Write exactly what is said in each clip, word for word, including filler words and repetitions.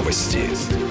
Новости.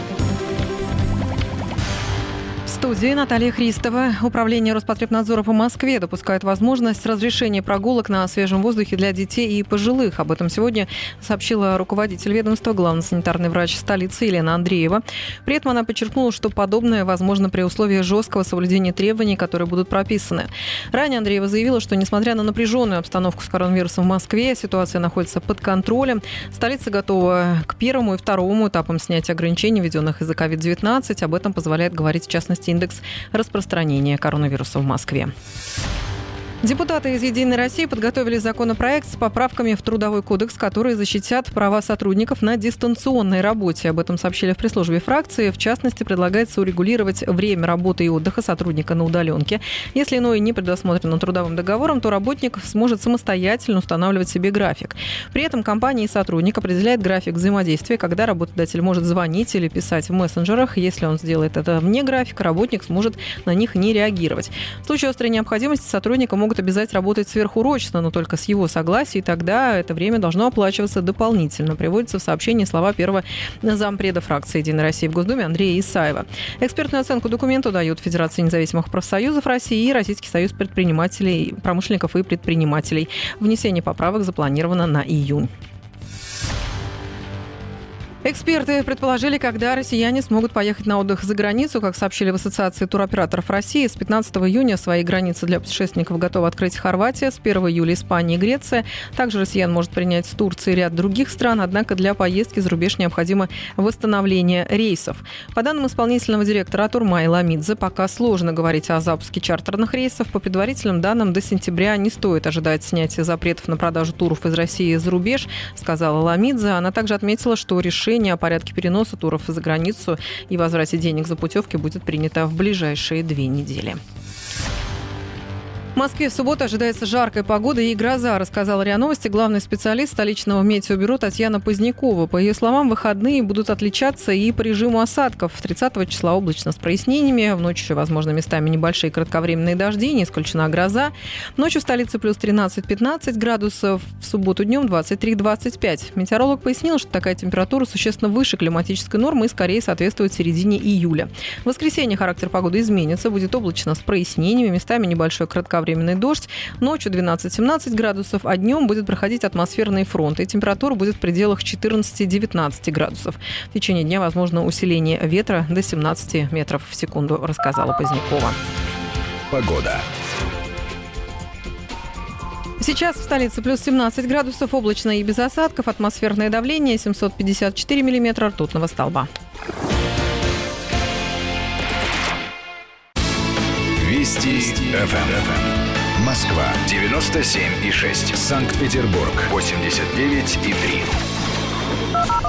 В студии Наталья Христова. Управление Роспотребнадзора по Москве допускает возможность разрешения прогулок на свежем воздухе для детей и пожилых. Об этом сегодня сообщила руководитель ведомства, главный санитарный врач столицы Елена Андреева. При этом она подчеркнула, что подобное возможно при условии жесткого соблюдения требований, которые будут прописаны. Ранее Андреева заявила, что несмотря на напряженную обстановку с коронавирусом в Москве, ситуация находится под контролем. Столица готова к первому и второму этапам снятия ограничений, введенных из-за ковид девятнадцать. Об этом позволяет говорить, в частности, индекс распространения коронавируса в Москве. Депутаты из «Единой России» подготовили законопроект с поправками в Трудовой кодекс, которые защитят права сотрудников на дистанционной работе. Об этом сообщили в пресс-службе фракции. В частности, предлагается урегулировать время работы и отдыха сотрудника на удаленке. Если иное не предусмотрено трудовым договором, то работник сможет самостоятельно устанавливать себе график. При этом компания и сотрудник определяет график взаимодействия, когда работодатель может звонить или писать в мессенджерах. Если он сделает это вне графика, работник сможет на них не реагировать. В случае острой необходимости сотрудника могут могут обязать работать сверхурочно, но только с его согласия, и тогда это время должно оплачиваться дополнительно. Приводится в сообщении слова первого зампреда фракции «Единой России» в Госдуме Андрея Исаева. Экспертную оценку документу дают Федерация независимых профсоюзов России и Российский союз предпринимателей, промышленников и предпринимателей. Внесение поправок запланировано на июнь. Эксперты предположили, когда россияне смогут поехать на отдых за границу. Как сообщили в Ассоциации туроператоров России, с пятнадцатого июня свои границы для путешественников готова открыть Хорватия, с первого июля Испания и Греция. Также россиян может принять с Турции и ряд других стран, однако для поездки за рубеж необходимо восстановление рейсов. По данным исполнительного директора Атурмай Ламидзе, пока сложно говорить о запуске чартерных рейсов. По предварительным данным, до сентября не стоит ожидать снятия запретов на продажу туров из России за рубеж, сказала Ламидзе. Она также отметила, что решение о порядке переноса туров за границу и возврате денег за путевки будет принято в ближайшие две недели. В Москве в субботу ожидается жаркая погода и гроза, рассказала РИА Новости главный специалист столичного метеобюро Татьяна Позднякова. По ее словам, выходные будут отличаться и по режиму осадков. тридцатого числа облачно с прояснениями, в ночь еще, возможно, местами небольшие кратковременные дожди, не исключена гроза. Ночью в столице плюс тринадцать-пятнадцать градусов, в субботу днем двадцать три - двадцать пять. Метеоролог пояснил, что такая температура существенно выше климатической нормы и скорее соответствует середине июля. В воскресенье характер погоды изменится, будет облачно с прояснениями, местами небольшой кратковременный временный дождь. Ночью двенадцать-семнадцать градусов, а днем будет проходить атмосферный фронт. И температура будет в пределах четырнадцать-девятнадцать градусов. В течение дня возможно усиление ветра до семнадцати метров в секунду, рассказала Позднякова. Погода. Сейчас в столице плюс семнадцать градусов, облачно и без осадков. Атмосферное давление семьсот пятьдесят четыре миллиметра ртутного столба. Вести эф эм. Москва девяносто семь и шесть. Санкт-Петербург восемьдесят девять и три.